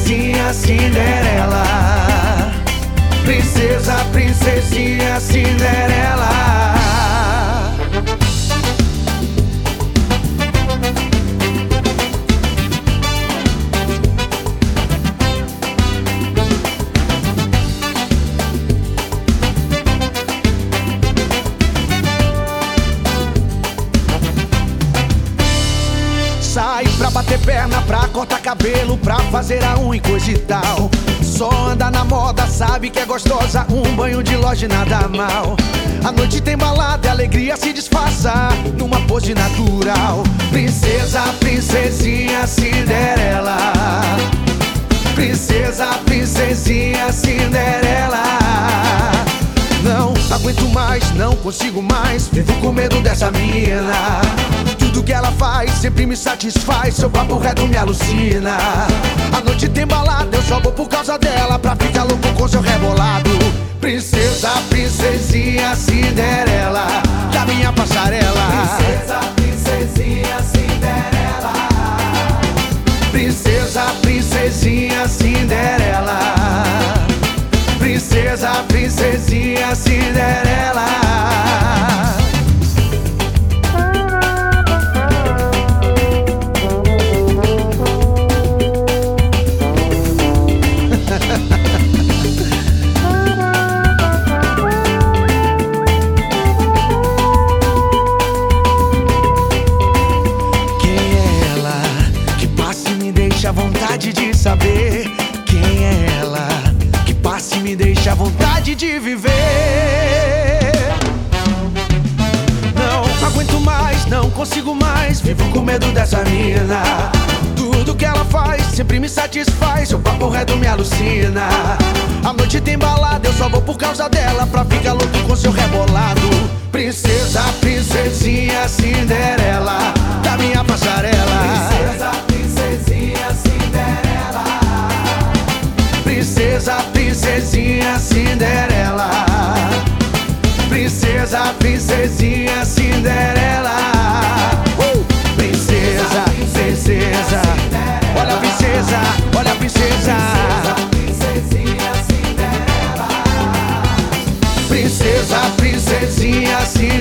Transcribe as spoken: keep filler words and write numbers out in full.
princesinha Cinderela. Princesa, princesinha Cinderela. Sai pra bater perna, pra cortar cabelo, pra fazer a unha e coisa e tal. Só anda na moda, sabe que é gostosa, um banho de loja e nada mal. A noite tem balada e a alegria se disfarça numa pose natural. Princesa, princesinha Cinderela. Princesa, princesinha Cinderela. Não aguento mais, não consigo mais, vivo com medo dessa mina. Tudo que ela faz sempre me satisfaz, seu papo reto me alucina. A noite tem balada, eu só vou por causa dela, pra ficar louco com seu rebolado. Princesa, princesinha Cinderela, da minha passarela. Princesa, princesinha Cinderela. Princesa, princesinha Cinderela. Princesa, princesinha Cinderela. A vontade de saber quem é ela, que passe e me deixa a vontade de viver. Não aguento mais, não consigo mais, vivo com medo dessa mina. Tudo que ela faz sempre me satisfaz, seu papo reto me alucina. A noite tem balada, eu só vou por causa dela, pra ficar louco com seu rebolado. Princesa, princesinha Cinderela, da minha passarela. Princesa, princesinha Cinderela. Princesa, princesinha Cinderela. Princesa, princesinha Cinderela. uh! Princesa, princesa, olha a princesa, olha a princesa. Princesinha Cinderela. Princesa, princesinha Cinderela.